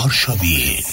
آرشاوین.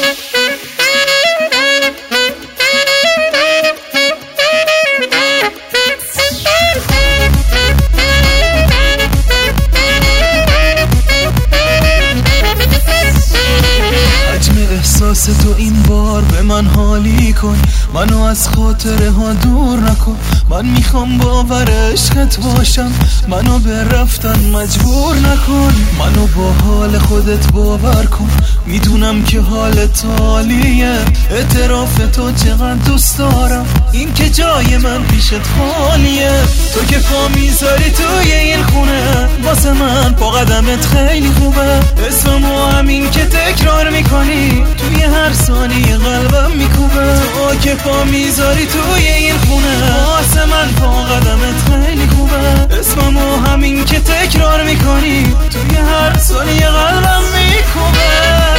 احساس تو این بار به من حالی کن، منو از خاطره ها دور نکن. من میخوام باور عشقت باشم، منو به رفتن مجبور نکن. منو با حال خودت باور کن، میدونم که حالت عالیه. اعتراف تو چقدر دوست دارم، این که جای من پیشت خالیه. تو که پا میذاری توی این خونه، واسه من پا قدمت خیلی خوبه. اسممو همین که تکرار میکنی، توی هر ثانیه قلبم میکوبه. تو که پا میذاری توی این خونه، واسه من پا قدمت خیلی خوبه. اسممو همین که تکرار میکنی، توی هر ثانیه قلبم میکوبه.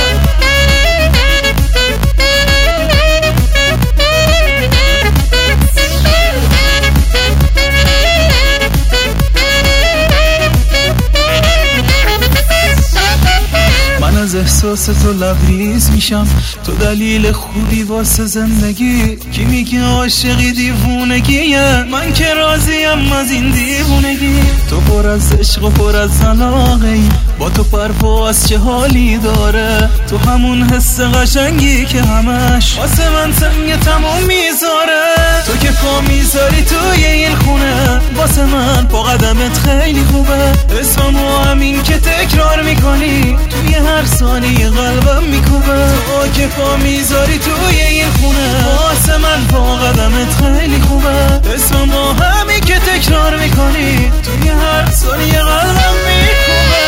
از احساس تو لبریز میشم، تو دلیل خوبی واسه زندگی. کی میگه عاشقی دیوونگیه، من که راضیم از این دیوونگی. تو پر از عشق و پر از علاقه‌ای، با تو پرواز چه حالی داره. تو همون حس قشنگی که همش واسه من سنگ تموم میذاره. تو که پا میذاری توی این خونه، واسه من پا قدمت خیلی خوبه. اسممو همین که تکرار میکنی، توی هر ثانیه قلبم میکوبه. تو که پا میذاری توی این خونه، واسه من پا قدمت خیلی خوبه. اسممو همین که تکرار میکنی، توی هر ثانیه قلبم میکوبه.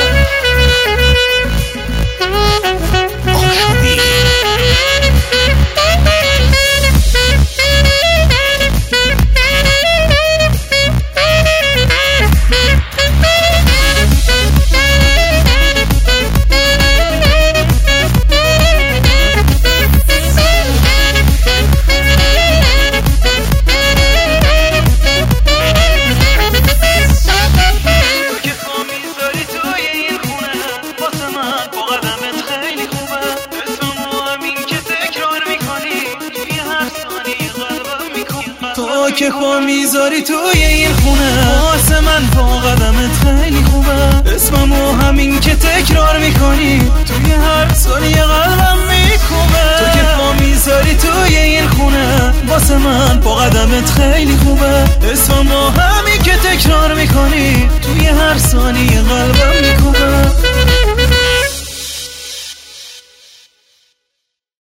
تو که پا میذاری توی این خونه، واسه من پا قدمت خیلی خوبه. اسممو همین که تکرار میکنی، توی هر ثانیه قلبم میکوبه. تو که پا میذاری توی این خونه، واسه من پا قدمت خیلی خوبه. اسممو همین که تکرار میکنی، توی هر ثانیه قلبم میکوبه.